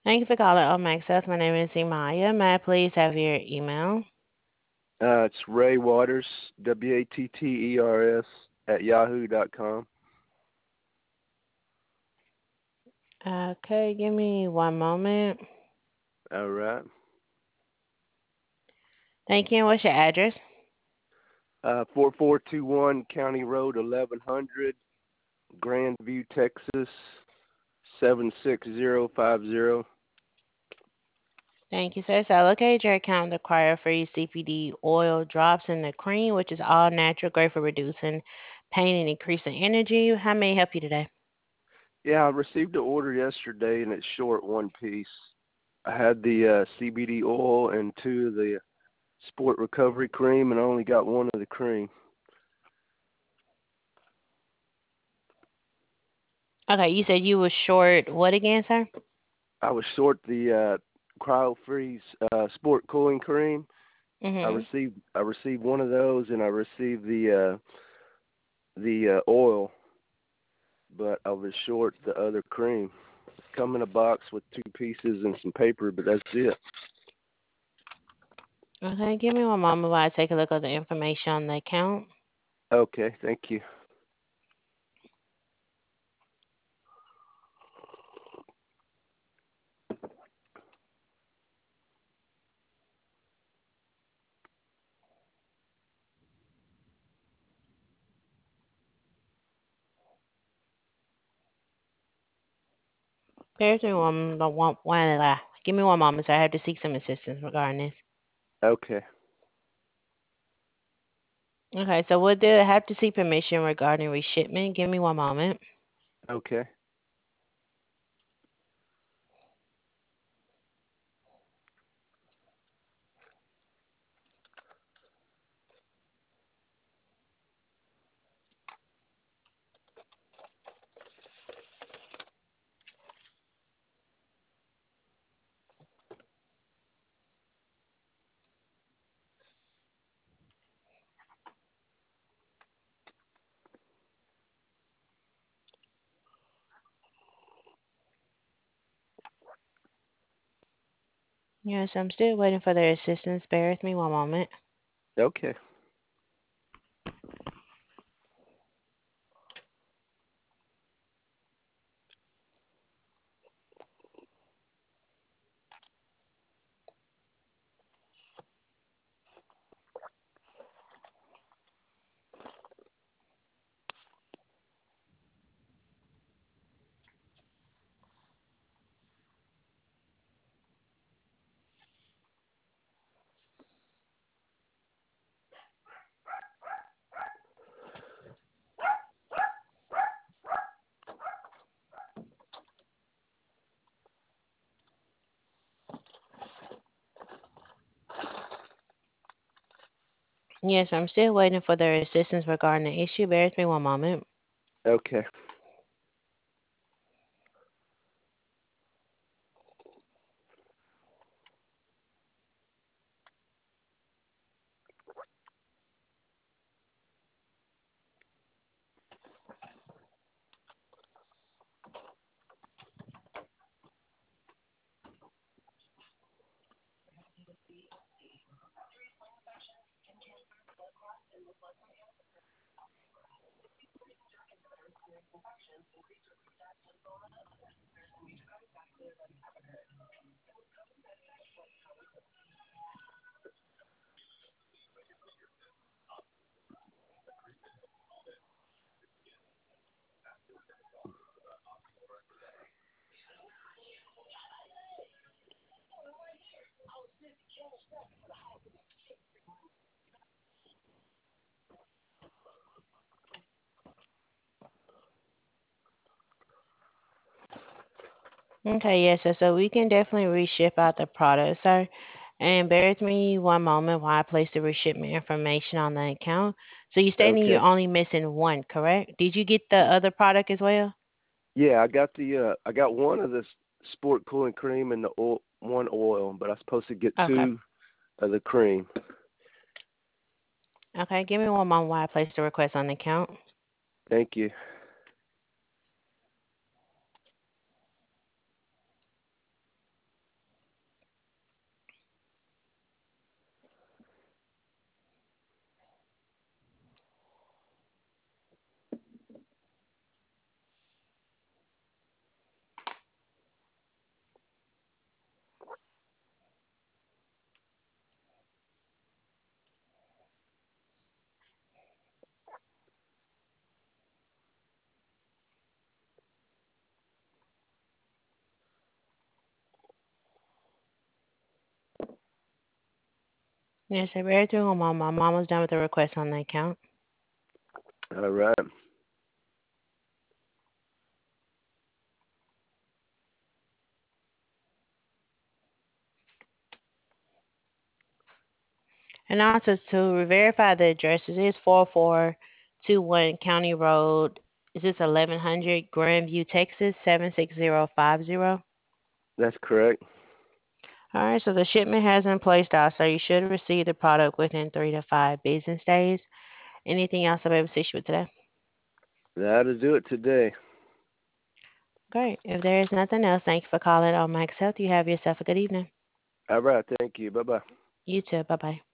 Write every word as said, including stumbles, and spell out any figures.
Thank you for calling Omax Health. My name is Imaya. May I please have your email? Uh, it's Ray Waters, W A T T E R S, at yahoo dot com. Okay, give me one moment. All right. Thank you. And what's your address? Uh, four four two one County Road eleven hundred, Grandview, Texas, seven six zero five zero. Thank you, sir. So I located your account with acquire free C P D oil drops in the cream, which is all natural, great for reducing pain and increasing energy. How may I help you today? Yeah, I received an order yesterday and it's short one piece. I had the uh, C B D oil and two of the Sport Recovery Cream, and I only got one of the cream. Okay, you said you were short what again, sir? I was short the uh, Cryo Freeze uh, Sport Cooling Cream. I Mm-hmm. received I received one of those, and I received the uh, the uh, oil, but I was short the other cream. Come in a box with two pieces and some paper, but that's it. Okay, give me one moment while I take a look at the information on the account. Okay, thank you. There's me one, one, one, uh, give me one moment, sir. I have to seek some assistance regarding this. Okay, Okay, so we'll do have to seek permission regarding reshipment. Give me one moment. okay. Yes, I'm still waiting for their assistance. Bear with me one moment. Okay. Yes, I'm still waiting for their assistance regarding the issue. Bear with me one moment. Okay. Okay, yes, sir. So we can definitely reship out the product, sir. And bear with me one moment while I place the reshipment information on the account. So you're stating you're Okay. only missing one, correct? Did you get the other product as well? Yeah, I got the uh, I got one of the s- Sport Cooling Cream and the oil, one oil, but I'm supposed to get Okay. two of the cream. Okay, give me one moment while I place the request on the account. Thank you. Yes, sir. Bear through on my mom. Mom was done with the request on the account. All right. And also to verify the address, it is four four two one County Road. Is this eleven hundred Grandview, Texas seven six zero five zero? That's correct. All right, so the shipment has been placed out, so you should receive the product within three to five business days. Anything else I'll be able to assist you with today? That'll do it today. Great. If there is nothing else, thank you for calling on Max Health. You have yourself a good evening. All right. Thank you. Bye bye. You too. Bye bye.